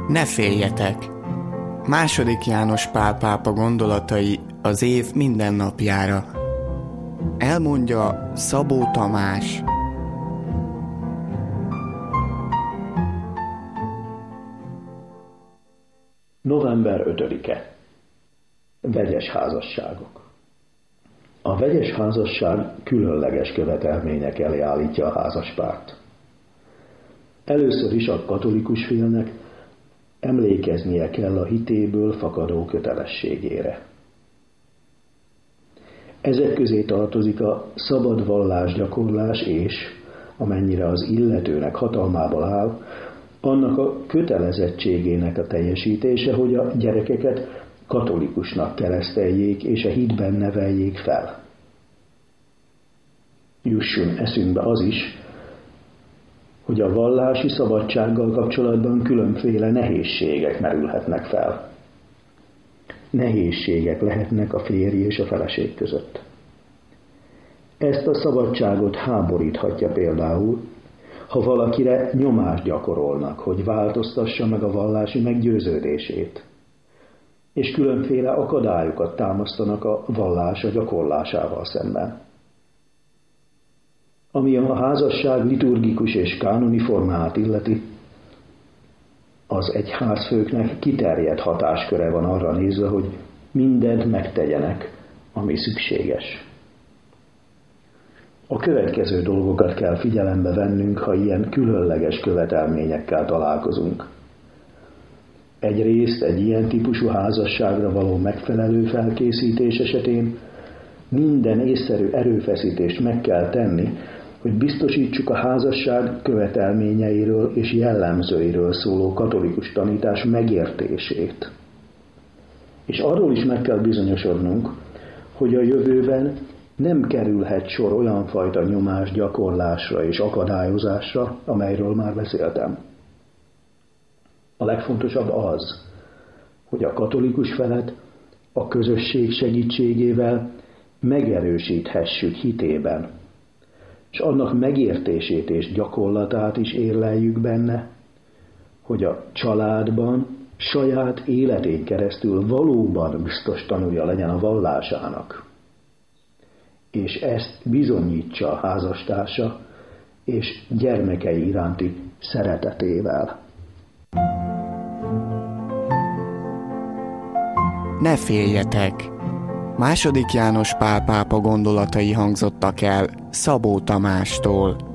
Ne féljetek! II. János Pál pápa gondolatai az év minden napjára. Elmondja Szabó Tamás. November 5-e. Vegyes házasságok. A vegyes házasság különleges követelmények elé állítja a házaspárt. Először is a katolikus félnek emlékeznie kell a hitéből fakadó kötelességére. Ezek közé tartozik a szabad vallásgyakorlás és, amennyire az illetőnek hatalmából áll, annak a kötelezettségének a teljesítése, hogy a gyerekeket katolikusnak kereszteljék és a hitben neveljék fel. Jusson eszünkbe az is, hogy a vallási szabadsággal kapcsolatban különféle nehézségek merülhetnek fel. Nehézségek lehetnek a férj és a feleség között. Ezt a szabadságot háboríthatja például, ha valakire nyomást gyakorolnak, hogy változtassa meg a vallási meggyőződését, és különféle akadályokat támasztanak a vallása gyakorlásával szemben. Ami a házasság liturgikus és kánoni formáját illeti, az egyházfőknek kiterjedt hatásköre van arra nézve, hogy mindent megtegyenek, ami szükséges. A következő dolgokat kell figyelembe vennünk, ha ilyen különleges követelményekkel találkozunk. Egyrészt egy ilyen típusú házasságra való megfelelő felkészítés esetén minden észszerű erőfeszítést meg kell tenni, hogy biztosítsuk a házasság követelményeiről és jellemzőiről szóló katolikus tanítás megértését. És arról is meg kell bizonyosodnunk, hogy a jövőben nem kerülhet sor olyan fajta nyomás gyakorlásra és akadályozásra, amelyről már beszéltem. A legfontosabb az, hogy a katolikus felet a közösség segítségével megerősíthessük hitében, és annak megértését és gyakorlatát is érleljük benne, hogy a családban saját életén keresztül valóban biztos tanulja legyen a vallásának, és ezt bizonyítsa a házastársa és gyermekei iránti szeretetével. Ne féljetek! II. János Pál pápa gondolatai hangzottak el Szabó Tamástól.